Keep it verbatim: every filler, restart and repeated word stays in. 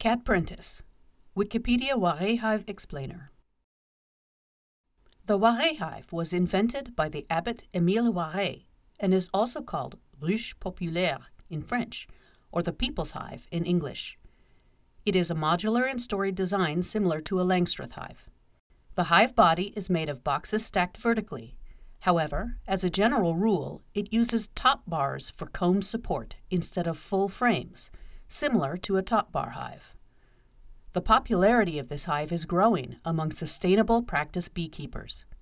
Cat Prentice, Wikipedia Waré Hive Explainer. The Waré hive was invented by the abbot Émile Waré and is also called ruche populaire in French, or the people's hive in English. It is a modular and storied design similar to a Langstroth hive. The hive body is made of boxes stacked vertically. However, as a general rule, it uses top bars for comb support instead of full frames, similar to a top bar hive. The popularity of this hive is growing among sustainable practice beekeepers.